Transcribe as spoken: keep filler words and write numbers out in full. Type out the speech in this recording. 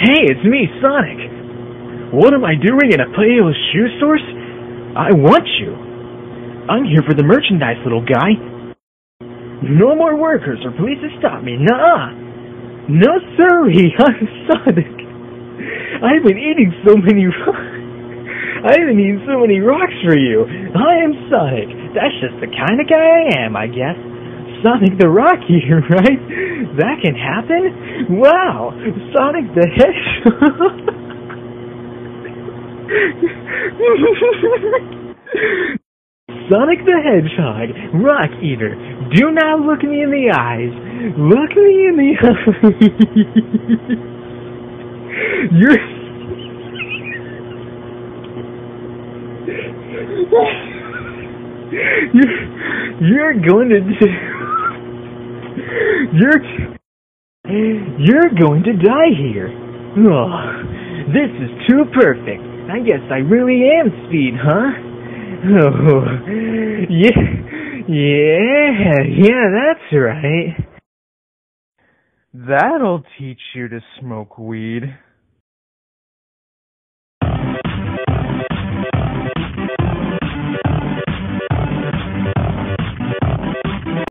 Hey, it's me, Sonic. What am I doing in a Play-Doh shoe source? I want you. I'm here for the merchandise, little guy. No more workers or police to stop me. Nuh-uh. No, sorry. I'm Sonic. I've been eating so many rocks. I've been eating so many rocks for you. I am Sonic. That's just the kind of guy I am, I guess. Sonic the Rock Eater, right? That can happen? Wow! Sonic the Hedgehog! Sonic the Hedgehog, Rock Eater, do not look me in the eyes. Look me in the eyes. You're... You're... You're going to... You're... You're going to die here. Oh, this is too perfect. I guess I really am Speed, huh? Oh, yeah, yeah, yeah, that's right. That'll teach you to smoke weed.